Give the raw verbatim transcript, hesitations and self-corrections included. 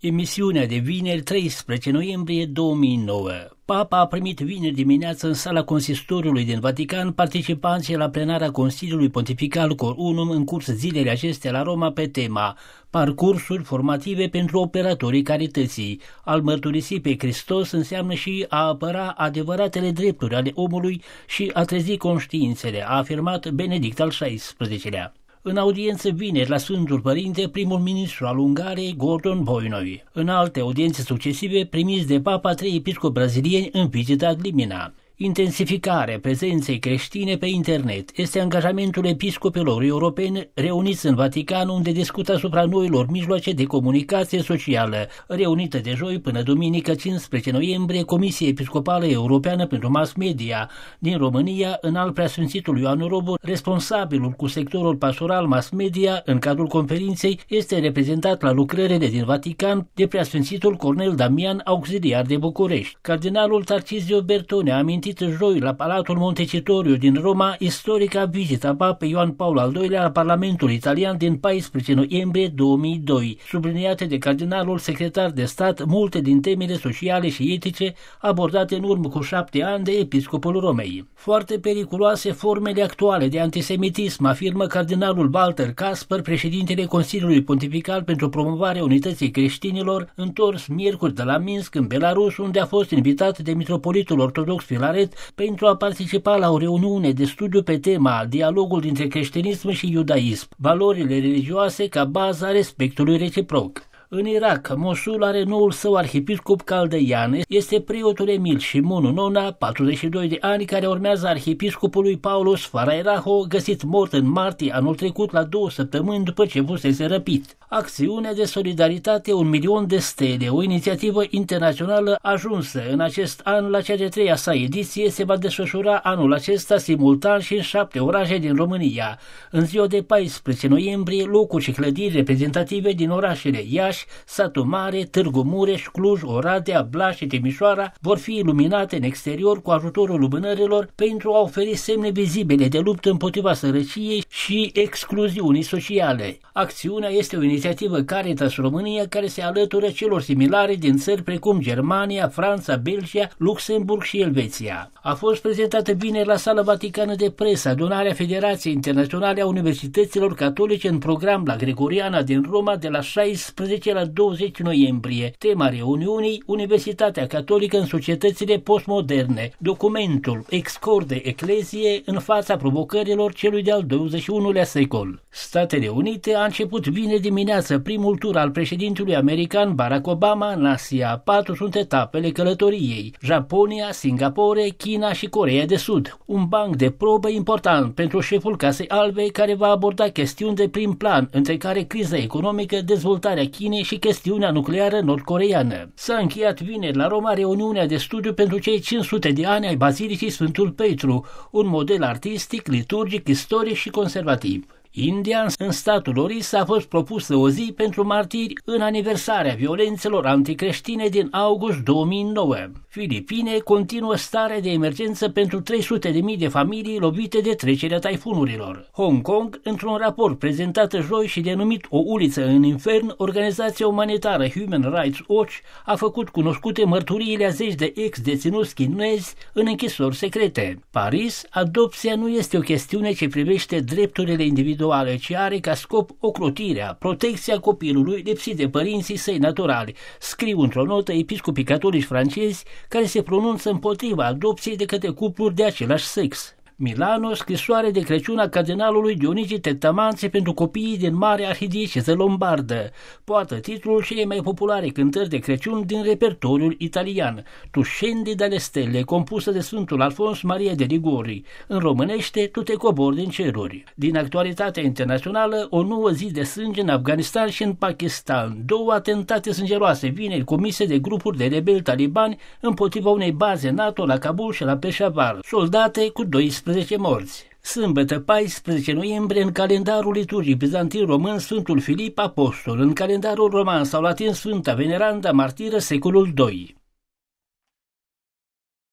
Emisiunea de vineri, treisprezece noiembrie două mii nouă. Papa a primit vineri dimineață în sala consistoriului din Vatican participanții la plenara Consiliului Pontifical Cor Unum în curs zilele acestea la Roma pe tema Parcursuri formative pentru operatorii carității. Al mărturisi pe Hristos înseamnă și a apăra adevăratele drepturi ale omului și a trezi conștiințele, a afirmat Benedict al șaisprezecelea. În audiență vineri la Sfântul Părinte, primul ministru al Ungariei, Gordon Boynoi. În alte audiențe succesive, primiți de Papa trei episcopi brazilieni în vizită ad limina. Intensificarea prezenței creștine pe internet este angajamentul episcopilor europeni reuniți în Vatican, unde discută asupra noilor mijloace de comunicație socială. Reunită de joi până duminică cincisprezece noiembrie, Comisia Episcopală Europeană pentru Mass Media din România, înalt preasfințitul Ioan Robu, responsabilul cu sectorul pastoral mass media în cadrul conferinței, este reprezentat la lucrările din Vatican de preasfințitul Cornel Damian, auxiliar de București. Cardinalul Tarcisio Bertone a amintit joi la Palatul Montecitorio din Roma istorica vizita Papei Ioan Paul al doilea la Parlamentul Italian din paisprezece noiembrie două mii doi, subliniate de cardinalul secretar de stat multe din temele sociale și etice abordate în urmă cu șapte ani de episcopul Romei. Foarte periculoase formele actuale de antisemitism, afirmă cardinalul Walter Kasper, președintele Consiliului Pontifical pentru promovarea unității creștinilor, întors miercuri de la Minsk în Belarus, unde a fost invitat de mitropolitul ortodox Filaret pentru a participa la o reuniune de studiu pe tema Dialogul dintre creștinism și iudaism, valorile religioase ca baza respectului reciproc. În Irak, Mosul are noul său arhiepiscop caldeian, este preotul Emil Shimon Nona, patruzeci și doi de ani, care urmează arhiepiscopului Paulos Farairaho, găsit mort în martie anul trecut la două săptămâni după ce fusese răpit. Acțiunea de solidaritate Un milion de stele, o inițiativă internațională ajunsă în acest an la cea de treia sa ediție, se va desfășura anul acesta simultan și în șapte orașe din România. În ziua de paisprezece noiembrie, locuri și clădiri reprezentative din orașele Iași, Satu Mare, Târgu Mureș, Cluj, Oradea, Blaj și Timișoara vor fi iluminate în exterior cu ajutorul lumânărilor pentru a oferi semne vizibile de luptă împotriva sărăciei și excluziunii sociale. Acțiunea este o inițiativă Caritas România care se alătură celor similare din țări precum Germania, Franța, Belgia, Luxemburg și Elveția. A fost prezentată vineri la Sala Vaticană de Presă adunarea Federației Internaționale a Universităților Catolice în program la Gregoriana din Roma de la șaisprezece la douăzeci noiembrie. Tema reuniunii: Universitatea Catolică în societățile postmoderne. Documentul Excorde Ecclesiae în fața provocărilor celui de-al douăzeci și unulea secol. Statele Unite a început vineri dimineață primul tur al președintelui american Barack Obama în Asia. Patru sunt etapele călătoriei: Japonia, Singapore, China și Coreea de Sud. Un banc de probă important pentru șeful Casei Albe, care va aborda chestiuni de prim plan, între care criza economică, dezvoltarea Chinei și chestiunea nucleară nord-coreeană. S-a încheiat vineri la Roma reuniunea de studiu pentru cei cinci sute de ani ai Bazilicii Sfântul Petru, un model artistic, liturgic, istoric și conservativ. India, în statul Orissa, a fost propusă o zi pentru martiri în aniversarea violențelor anticreștine din august două mii nouă. Filipine continuă starea de emergență pentru trei sute de mii de familii lovite de trecerea taifunurilor. Hong Kong, într-un raport prezentat joi și denumit O uliță în infern, organizația umanitară Human Rights Watch a făcut cunoscute mărturiile a zeci de ex-deținuți chinezi în închisori secrete. Paris, adopția nu este o chestiune ce privește drepturile individuale, ci are ca scop ocrotirea, protecția copilului lipsit de părinții săi naturali, scriu într-o notă episcopii catolici francezi care se pronunță împotriva adopției de către cupluri de același sex. Milano, scrisoare de Crăciun a cardinalului Dionigi Tectamanțe pentru copiii din Marea Arhidieceză Lombardă. Poartă titlul celei mai populare cântări de Crăciun din repertoriul italian, Tu scendi dalle stelle, compusă de Sfântul Alfons Maria de Ligori. În românește, Tu te cobori din ceruri. Din actualitatea internațională, o nouă zi de sânge în Afganistan și în Pakistan. Două atentate sângeroase vineri comise de grupuri de rebeli talibani împotriva unei baze NATO la Kabul și la Peshawar. Soldate cu doisprezece morți. Sâmbătă paisprezece noiembrie în calendarul liturgic bizantin român Sfântul Filip Apostol, în calendarul roman sau latin Sfânta Veneranda Martiră secolul doi.